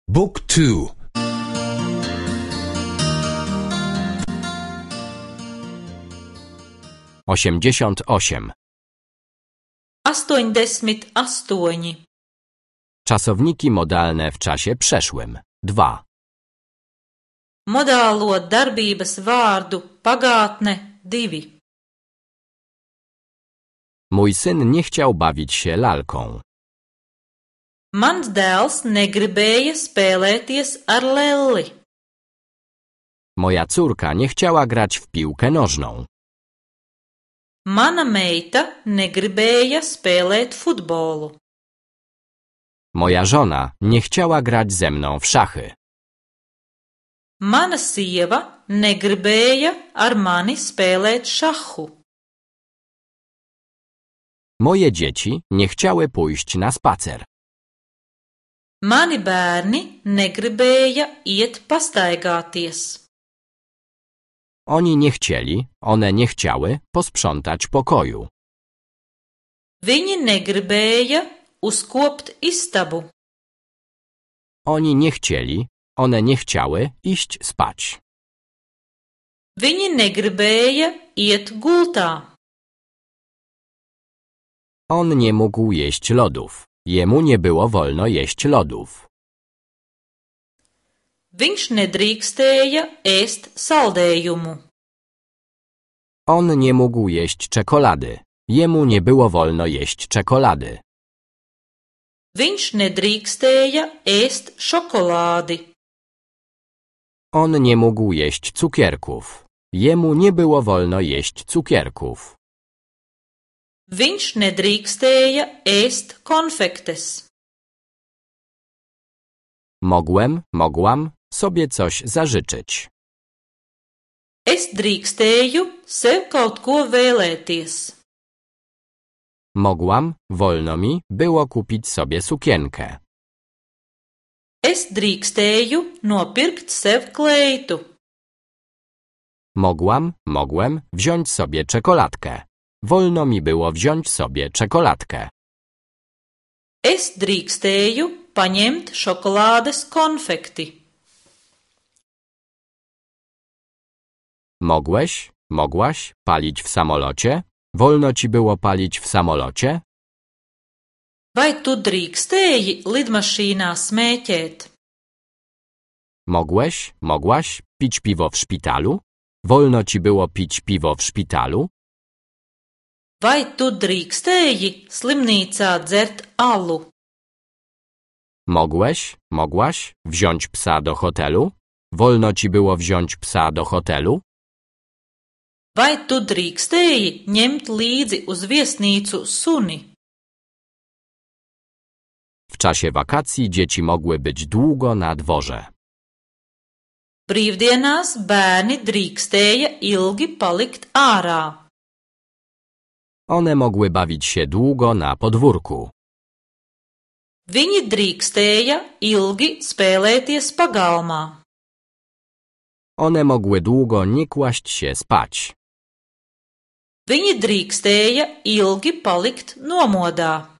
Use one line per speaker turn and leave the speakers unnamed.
Book 2.
88.
88.
Czasowniki modalne w czasie przeszłym. 2.
Modālo darbības vārdu pagātne 2.
Mój syn nie chciał bawić się lalką.
Mans dēls negribēja spēlēties ar lelli.
Moja córka nie chciała grać w piłkę nożną.
Mana meita negribēja spēlēt futbolu.
Moja żona nie chciała grać ze mną w szachy.
Mana sieva negribēja ar mani spēlēt šahu.
Moje dzieci nie chciały pójść na spacer.
Mani bērni negribēja iet pastaigāties.
Oni nie chcieli, one nie chciały posprzątać pokoju.
Viņi negribēja uzkopt istabu.
Oni nie chcieli, one nie chciały iść spać.
Viņi negribēja iet gultā.
On nie mógł jeść lodów. Jemu nie było wolno jeść lodów.
Viņš nedrīkstēja ēst saldējumu.
On nie mógł jeść czekolady. Jemu nie było wolno jeść czekolady.
Viņš nedrīkstēja ēst šokolādi.
On nie mógł jeść cukierków. Jemu nie było wolno jeść cukierków.
Viņš nedrīkstēja ēst konfektes.
Mogłam sobie coś zażyczyć.
Es drīkstēju sev kaut ko vēlēties.
Wolno mi było kupić sobie sukienkę.
Es drīkstēju nopirkt sev kleitu.
Mogłem wziąć sobie czekoladkę. Wolno mi było wziąć sobie czekoladkę.
Es drīkstēju paņemt šokolādes konfekti.
Mogłaś palić w samolocie? Wolno ci było palić w samolocie?
Vai tu drīkstēji lidmašīnā smēķēt?
Mogłaś pić piwo w szpitalu? Wolno ci było pić piwo w szpitalu?
Vai tu drīkstēji slimnīcā dzert alu?
Mogłaś wziąć psa do hotelu? Wolno ci było wziąć psa do hotelu?
Vai tu drīkstēji ņemt līdzi uz viesnīcu suni?
W czasie wakacji dzieci mogły być długo na dworze.
Brīvdienās bērni drīkstēja ilgi palikt ārā.
One mogły bawić się długo na podwórku.
Viņi drīkstēja ilgi spēlēties pagalmā.
One mogły długo nie kłaść się spać.
Viņi drīkstēja ilgi palikt nomodā.